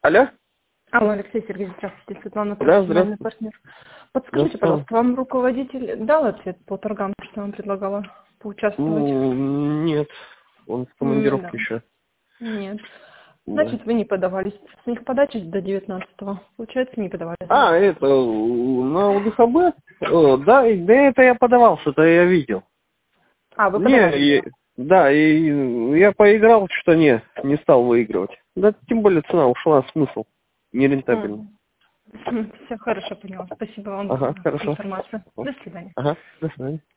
Алло? Алло, Алексей Сергеевич, здравствуйте, Светлана, Да, профессиональный здравствуйте. партнер. Подскажите, пожалуйста, вам руководитель дал ответ по торгам, что вам предлагала поучаствовать? Нет, он в Не командировке дал. еще. Нет. Да. Значит, вы не подавались. С них подачи до 19-го. Получается, не подавались. Это на УДХБ? Да, это я подавался, это я видел. А, вы подавались? Да, и я поиграл, что не стал выигрывать. Да, тем более цена ушла, смысл. Нерентабельно. Все хорошо, поняла. Спасибо вам Ага, за хорошо. информацию. До свидания. Ага, до свидания.